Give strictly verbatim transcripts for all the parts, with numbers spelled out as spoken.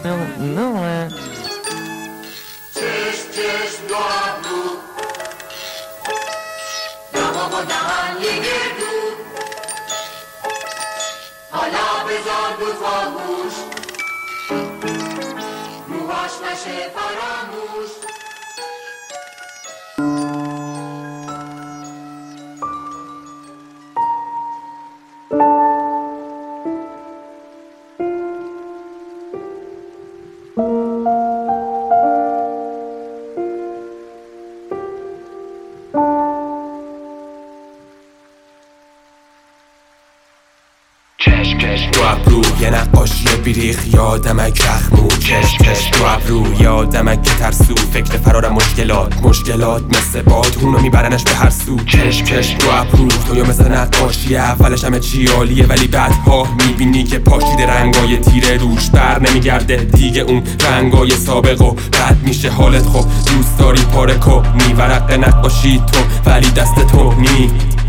No, no man. چشم چشم دو ابرو دما با دهن یه گردو حالا بذار بود خاموش روحاش نشه فراموش چشم چشم دو ابرو یه نقاشی بیریخ یادمک رخمو چشم چشم دو ابرو یادمک که ترسو فکر فرار مشکلات مشکلات مثل باد اونو میبرنش به هر سو چشم چشم دو ابرو تو یا مثل نقاشی اولش همه چی عالیه ولی بعدها میبینی که پاشیده رنگای تیره روش بر نمیگرده دیگه اون رنگای سابق و بد میشه حالت خب دوست داری پاره کنی ورق نقاشی تو ولی دست تو نی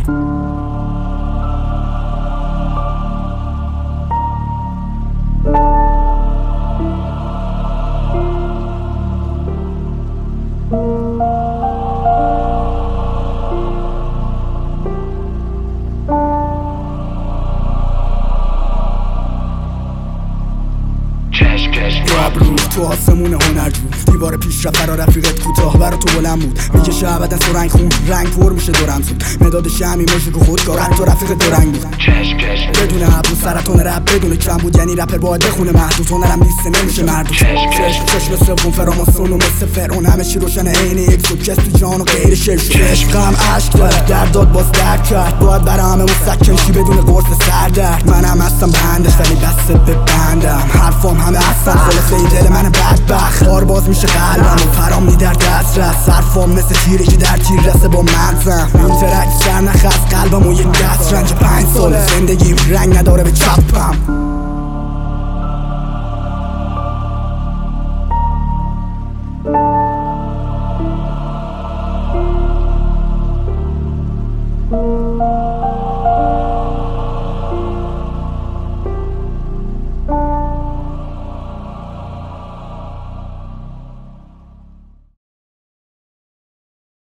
دو ابرو تو آسمون هنرجو دیوار پیش رفت برا رفیقت کوتاه برا تو بلند بود میکشه ابدا سو رنگ خون رنگ پر میشه دورم زود مداد شمی مژیک و خودکار تو رفیق دو رنگ بود بدون ابرو سرطان رپ بدون کم بود یعنی رپر باید بخونه محدود هنرم لیست نمیشه مردود چشم چشم سوم فراماسون و مثل فرعون همه چی روشن عین یک سوکس تو جان و غیر شش عشقم اشک داره درداد باز درک کرد باید برا همه مسکن شی بدون قرص سردرد منم هستم بندش ولی بسته به بندم حرفام همه هستن خلاصه این دل من بدبخت بار باز میشه قلبم و پرام می در دست رست صرفام مثل تیره که در تیر رسه با مغزم این ترک سر نخست قلبم و یک دست رنج پنج سال زندگیم رنگ نداره به چپم